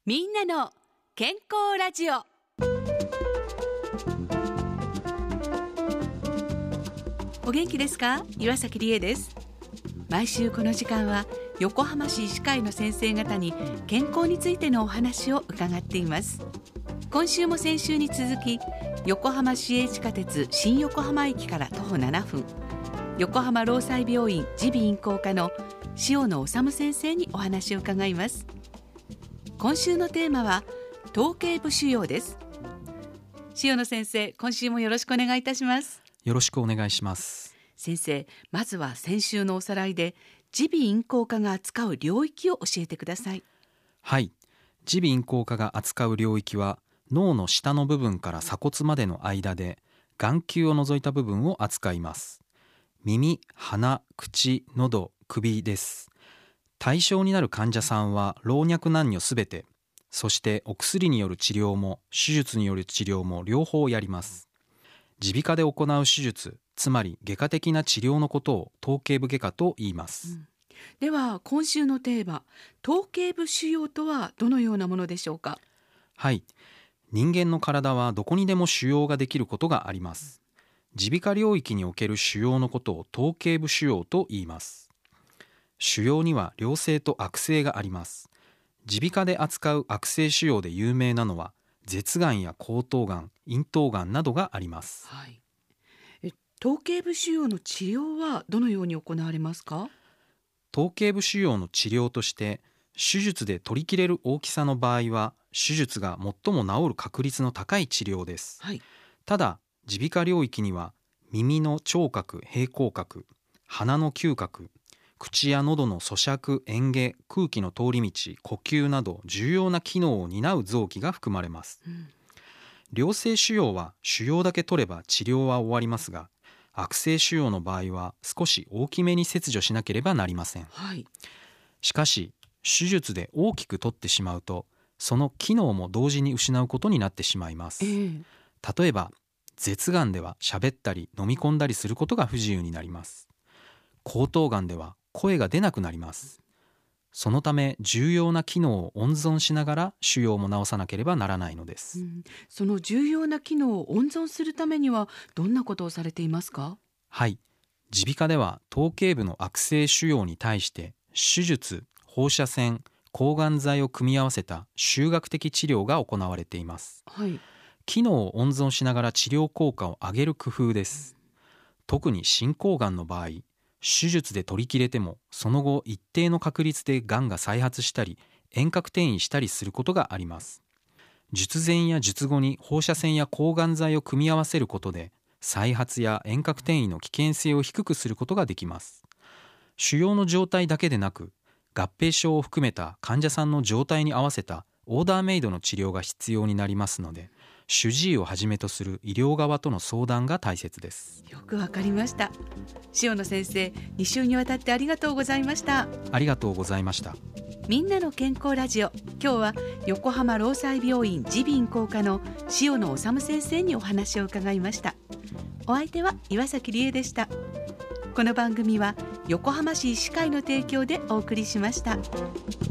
みんなの健康ラジオ。お元気ですか？岩崎理恵です。毎週この時間は横浜市医師会の先生方に健康についてのお話を伺っています。今週も先週に続き、横浜市営地下鉄新横浜駅から徒歩7分、横浜労災病院耳鼻咽喉科の塩野治先生にお話を伺います。今週のテーマは頭頸部腫瘍です。塩野先生、今週もよろしくお願いいたします。 よろしくお願いします。 先生、まずは先週のおさらいで耳鼻咽喉科が扱う領域を教えてください。 はい、耳鼻咽喉科が扱う領域は脳の下の部分から鎖骨までの間で眼球を除いた部分を扱います。耳、鼻、口、喉、首です。対象になる患者さんは老若男女すべて、そしてお薬による治療も手術による治療も両方やります。耳鼻科で行う手術、つまり外科的な治療のことを頭頸部外科と言います。 では今週のテーマ、頭頸部腫瘍とはどのようなものでしょうか？ はい、人間の体はどこにでも腫瘍ができることがあります。耳鼻科領域における腫瘍のことを頭頸部腫瘍と言います。腫瘍には良性と悪性があります。耳鼻科で扱う悪性腫瘍で有名なのは舌がんや喉頭がん、咽頭がんなどがあります。 はい、頭頸部腫瘍の治療はどのように行われますか？ 頭頸部腫瘍の治療として、手術で取り切れる大きさの場合は手術が最も治る確率の高い治療です。 はい、 ただ耳鼻科領域には耳の聴覚、平衡覚、鼻の嗅覚、口や喉の咀嚼、嚥下、空気の通り道、呼吸など重要な機能を担う臓器が含まれます。良性腫瘍は腫瘍だけ取れば治療は終わりますが、悪性腫瘍の場合は少し大きめに切除しなければなりません。 はい、 しかし手術で大きく取ってしまうと、その機能も同時に失うことになってしまいます。例えば舌がんでは喋ったり飲み込んだりすることが不自由になります。喉頭がんでは声が出なくなります。そのため重要な機能を温存しながら腫瘍も治さなければならないのです。 その重要な機能を温存するためにはどんなことをされていますか？ はい、耳鼻科では頭頸部の悪性腫瘍に対して手術、放射線、抗がん剤を組み合わせた集学的治療が行われています。 はい、 機能を温存しながら治療効果を上げる工夫です。特に進行がんの場合、手術で取り切れてもその後一定の確率でがんが再発したり遠隔転移したりすることがあります。術前や術後に放射線や抗がん剤を組み合わせることで再発や遠隔転移の危険性を低くすることができます。腫瘍の状態だけでなく、合併症を含めた患者さんの状態に合わせたオーダーメイドの治療が必要になりますので、主治医をはじめとする医療側との相談が大切です。 よくわかりました。塩野先生、2週にわたってありがとうございました。 ありがとうございました。 みんなの健康ラジオ、今日は横浜労災病院耳鼻咽喉科の塩野治先生にお話を伺いました。お相手は岩崎理恵でした。この番組は横浜市医師会の提供でお送りしました。